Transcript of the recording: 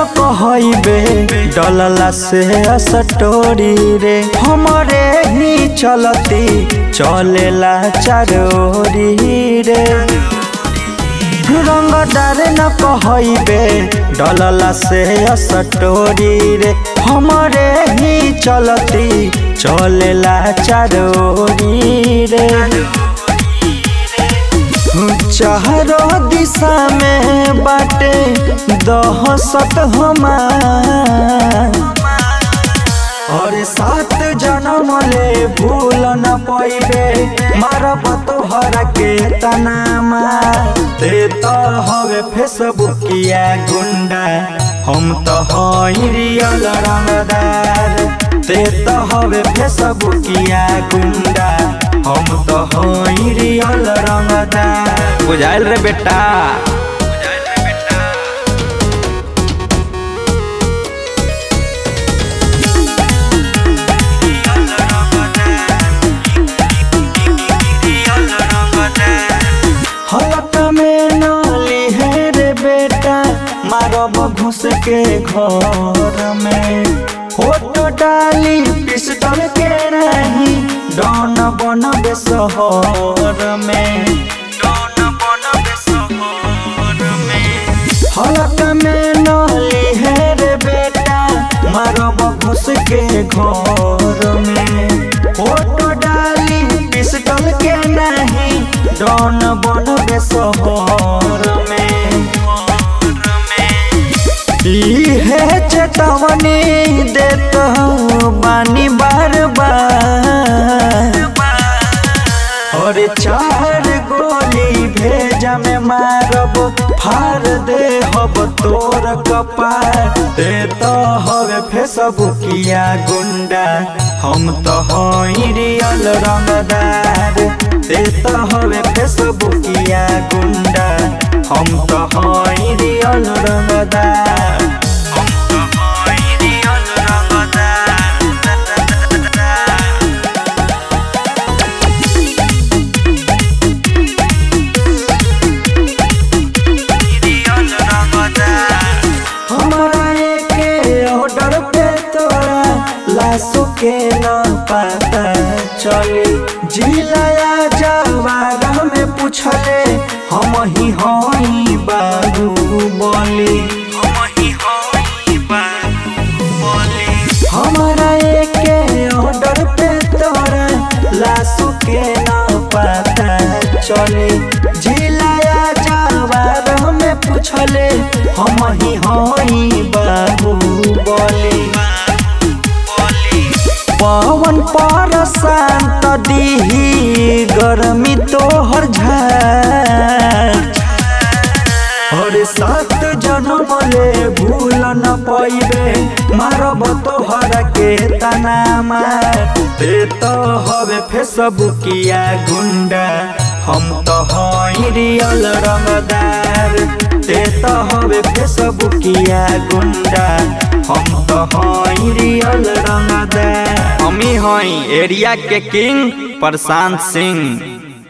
न कहबे डलला से असटोरी रे हमरे ही चलती चलेला चारोरी रे रंगदार न कहबे डलला से असटोरी रे हमरे ही चलती चलेला चारोरी रे चारों दिशा में बाटे दहशत हमार और 7 जन्म ले भूल न पैबे मारब तोहरा के तनामा ते तो हवे फेसबुकिया गुंडा हम तो हई रियल रंगदार ते तो हवे फेसबुकिया गुंडा हम तो हई रियल रंगदार बुझाइल रे बेटा। हलक में नाली है रे बेटा मारब घुस के घर में फोटो डाली पिस्टल के नहीं डॉन बनबे शहर में हलक में नाली है रे बेटा मारब घुस के घर में फोटो डाली पिस्टल के नहीं डॉन बनबे शहर में है चेतावनी देता बानी बार बार और 4 गोली भेजा में मारब फार दे हब तोर कपार दे तो हवे फेसबुकिया गुंडा हम तो हई रियल रंगदार दे तो हवे फेसबुकिया गुंडा हम तो हई रियल रंगदार। लाशों के न पता चले जिलाया जवार में पूछले हम ही हई बाहुबली हमारा एक ऑर्डर पे तोरा लाशों के न पता चले जिलाया जवार में पूछले हम ही हई बाहुबली पवन पर शांत दीही गर्मी तोहर झार और 7 जन्म ले भूल न पैबे मारब तोहरा के तनामा ते तो हवे फेसबुकिया गुंडा हम तो हई रियल रंगदार ते तो हवे फेसबुकिया गुंडा हम तो हई रियल रंगदार। हम ही हई एरिया के किंग प्रशांत सिंह।